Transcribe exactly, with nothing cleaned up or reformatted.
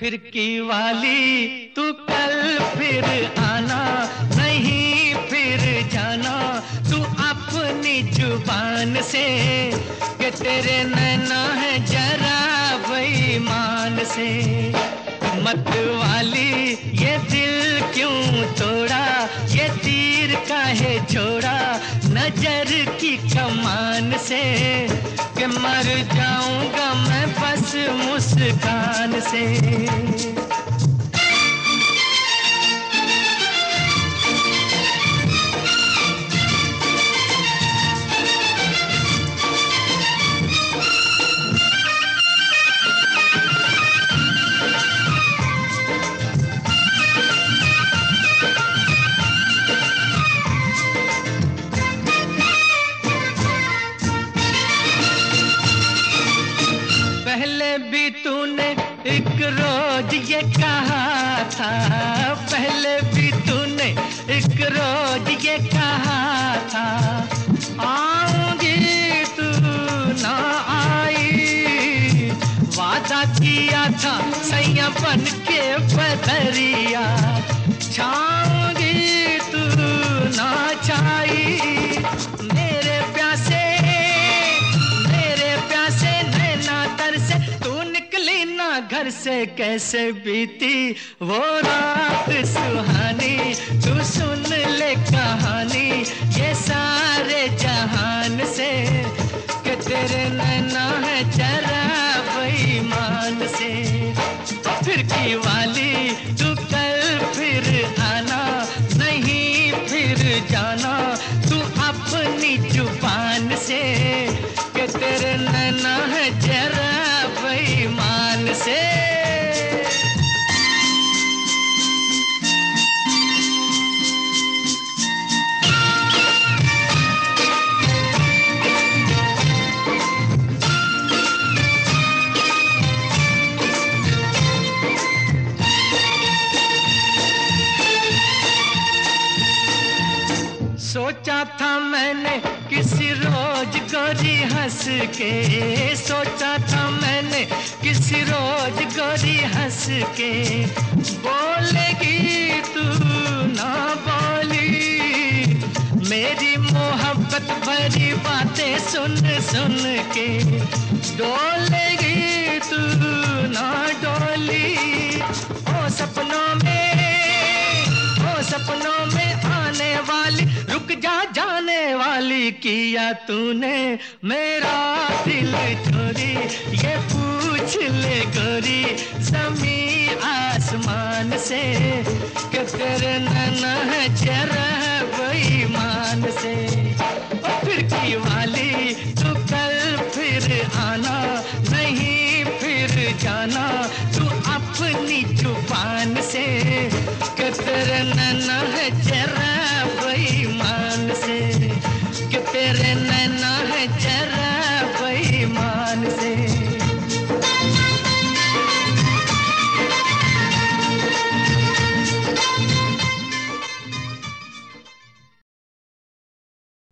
फिरकी वाली तू कल फिर आना, नहीं फिर जाना तू अपनी जुबान से, कि तेरे नैना है जरा बेईमान से। मत वाली ये दिल क्यों तोड़ा, ये तीर काहे छोड़ा नजर की कमान से, कि मर जाऊंगा मैं बस मुस्कान से। पहले भी तूने एक रोज ये कहा था, पहले भी तूने एक रोज ये कहा था, आऊंगी तू ना आई। वादा किया था सैया बन के बदरिया, छाऊंगी तू ना छाई। मेरे प्यासे मेरे प्यासे नैना तर से तू निकली ना घर से, कैसे बीती वो रात सुहानी। तू सुन ले कहानी ये सारे जहान से, कि तेरे नैना है जरा बेईमान से। फिरकी वाली तू कल फिर आना, नहीं फिर जाना तू अपनी जुबान से, कि तेरे नैना है जरा बेईमान से। सोचा था मैंने किसी रोज गोरी हंस के, सोचा था मैंने किसी रोज गोरी हंस के, बोलेगी तू ना बोली मेरी मोहब्बत भरी बातें सुन सुन के, डोलेगी तू ना डोली। ओ सपनों में ओ सपनों में आने वाली, रुक जा जाने वाली, किया तूने मेरा दिल चोरी। ये पूछ ले गोरी ज़मी आसमान से, कि तेरे नैना है जरा बेईमान से। फिरकी वाली तू कल फिर आना, नहीं फिर जाना तू अपनी जुबान से, कि तेरे नैना है जरा बेईमान से, कि तेरे नैना है जरा